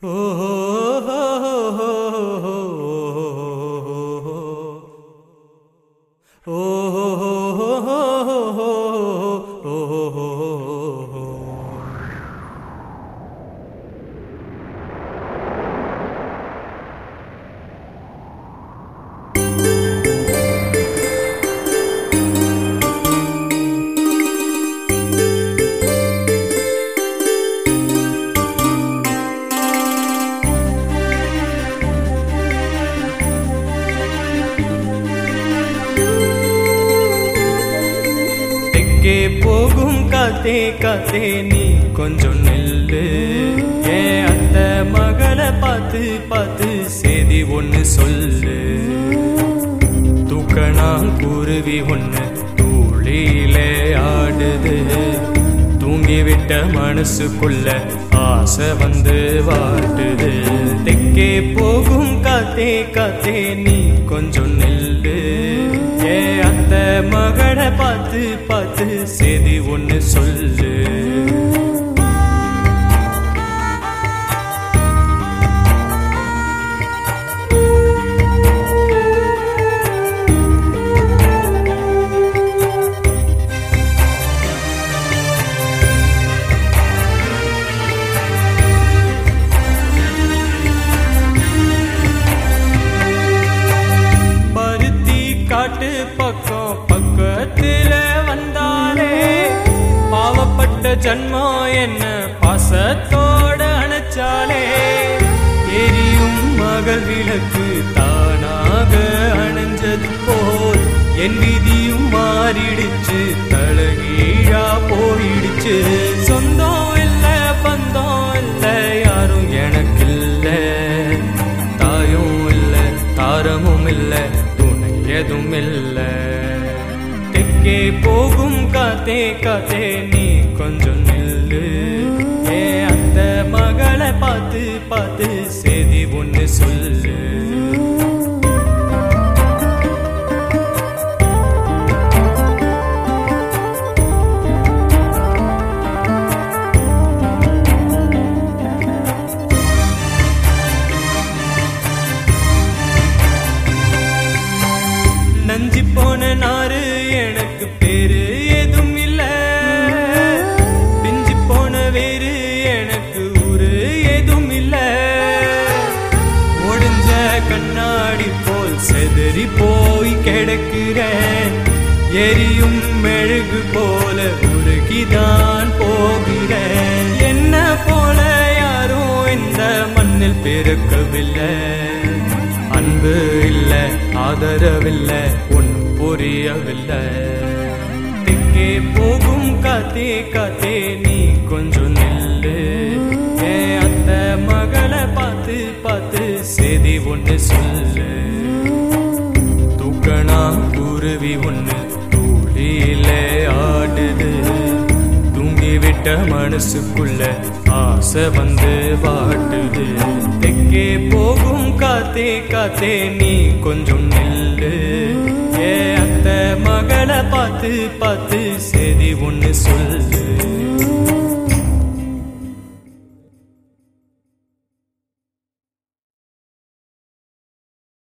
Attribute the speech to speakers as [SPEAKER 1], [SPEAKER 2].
[SPEAKER 1] போகும் காத்தே காத்தே நீ கொஞ்சம் நெல்லு. ஏன் அந்த மகளை பார்த்து பார்த்து செய்தி ஒண்ணு சொல்லு. தூக்கணாம் குருவி ஒண்ணு தூளிலே ஆடுது. தூங்கிவிட்ட மனசுக்குள்ள ஆசை வந்து வாட்டுது. தெக்கே போகும் காத்தே காத்தே நீ கொஞ்சம் நெல்லு. அந்த மகளை பார்த்து பார்த்து செய்தி ஒண்ணு சொல்லு. காட்டு பக்கம் பக்கத்துல வந்தாலே பாவப்பட்ட ஜன்மம் என்ன பாசத்தோட அணைச்சாலே. எரியும் மகள் விளக்கு தானாக அணைஞ்சது போல் என் விதியும் மாறிடுச்சு. தலகீழா போயிடுச்சு. சொந்தம் இல்ல பந்தம் இல்ல யாரும் எனக்கு இல்ல. தாயும் இல்ல தாரமும் இல்ல எதுவும் இல்ல. தெக்கே போகும் காத்தே காத்தே நீ கொஞ்சம் நெல்லு. அந்த மகளை பார்த்து பார்த்து செய்தி ஒண்ணு சொல்லு. நஞ்சி போன நாறு எனக்கு பேரு எதுவும் இல்ல. பிஞ்சி போன வேறு எனக்கு ஊரு எதுவும் இல்ல. ஒடிஞ்ச கண்ணாடி போல் செதறி போய் கிடக்கிறேன். எரியும் மெழுகு போல உருகிதான் போகிறேன். என்ன போல யாரும் இந்த மண்ணில் பிறக்கவில்லை. அன்பு இல்ல ஆதரவில்லை ஒன்னும் புரியவில்லை. தெக்கே போகும் காத்தே காத்தே நீ கொஞ்சம் நெல்லு. அந்த மகளை பார்த்து பார்த்து செய்தி ஒண்ணு சொல்லு. தூக்கணா குருவி ஒண்ணு தூளிலே ஆடுது. தூங்கிவிட்ட மனசுக்குள்ள ஆசை வந்து வாட்டுது. தெக்கே போகும் காத்தே காத்தே நீ கொஞ்சம் நெல்லு. அந்த மகளை பார்த்து பார்த்து செய்தி ஒண்ணு சொல்லு.